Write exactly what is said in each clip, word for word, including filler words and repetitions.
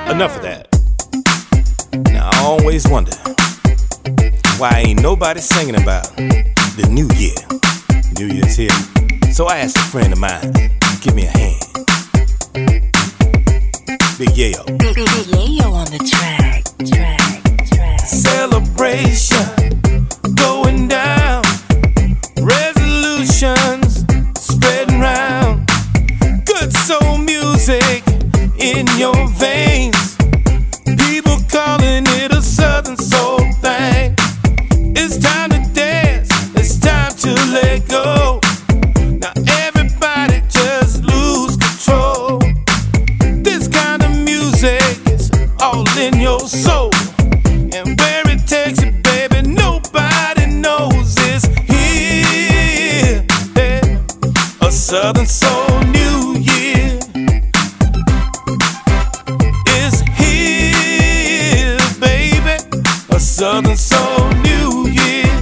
enough of that. Now I always wonder why ain't nobody singing about the new year. New Year's here. So I asked a friend of mine, give me a hand. Big Yayo. Big, big, big Yayo on the track, track, track. Celebration going down. Resolutions spreading round. Good soul music in your veins. People calling it a southern soul thing. It's time to dance. It's time to let go. Now everybody just lose control. This kind of music is all in your soul. And where it takes you, baby, nobody knows it's here. Yeah. A Southern Soul New Year is here, baby. A Southern Soul New Year.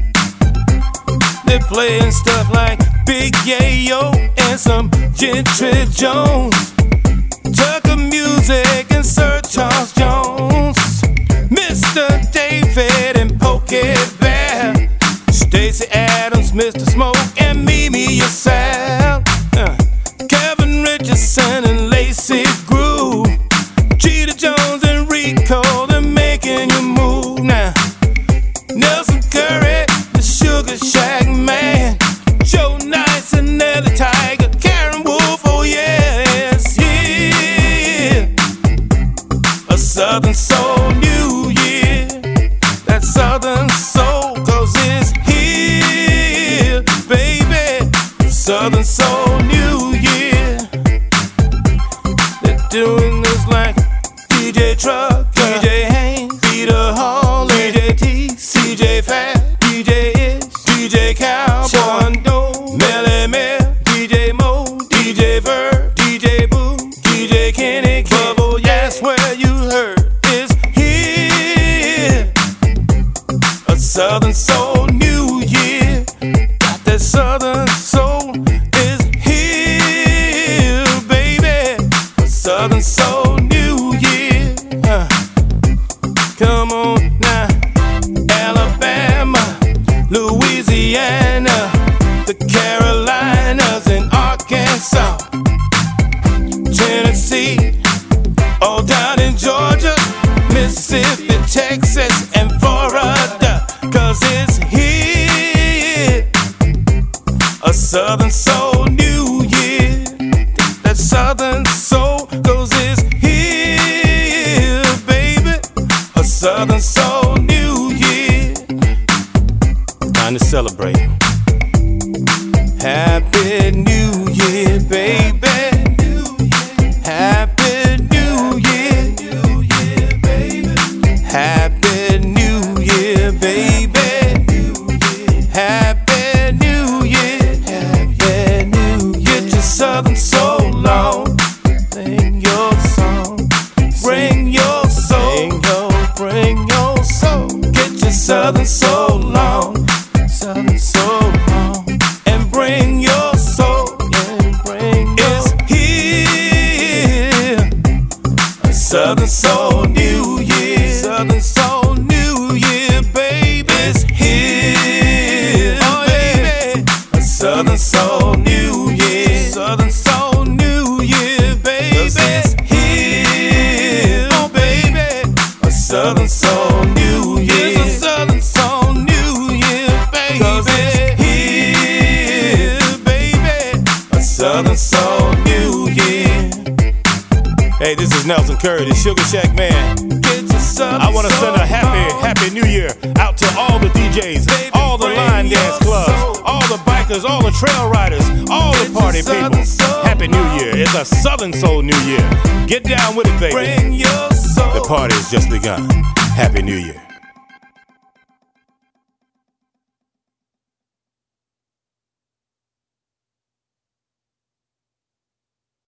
They're playing stuff like Big Yayo and some Gentry Jones, Tucker Music and Sir Charles Jones, Mister David and Pokey Bear, Stacey Adams, Mister Smoke and Mimi yourself, uh, Kevin Richardson and Lacey Groove, Cheetah Jones and Rico, they're making you move now. Nelson Curry, the Sugar Shack Man, Joe Nice and Nelly Tiger, Karen Wolf, oh yes, yeah. A Southern Soul New Year. That Southern Soul, cause it's here, baby. Southern Soul New Year. They're doing this like D J Truck, D J Haynes, Peter Hall, D J T, C J Fat, D J Ish, D J Cowboy, Melly Mel, D J Mo, D J Verb, D J Boo, D J Kenny, Bubble, yes, where you heard is here. A Southern Soul New Year. Got that Southern Soul is here, baby. A Southern Soul New Year. Uh, come on now. Alabama, Louisiana, the Carolinas and Arkansas, Tennessee, all down in Georgia, Mississippi, Texas and Florida, cause it's here. A Southern Soul New Year. That Southern Soul goes it's here, baby. A Southern Soul New Year. Time to celebrate. Happy New Year, baby. Happy New Year. Happy New Year, baby. Happy New Year. Happy New Year. Get your Southern Soul on. Sing your song. Bring your soul. Bring your soul. Get your Southern Soul on. Southern Soul on. And bring your soul. And bring your it's here. A Southern Soul New Year. Southern Soul New Year, baby. It's here, oh, baby. A Southern Soul New Year. Southern Soul New Year, baby. It's here, oh, baby. A Southern Soul New Year. It's a Southern Soul New Year, baby. Cause it's here, baby. A Southern Soul New Year. Hey, this is Nelson Curry, the Sugar Shack Man. I want to send a happy, happy New Year out to all the D Js, all the line dance clubs, all the bikers, all the trail riders, all the party people. Happy New Year. It's a Southern Soul New Year. Get down with it, baby. The party has just begun. Happy New Year.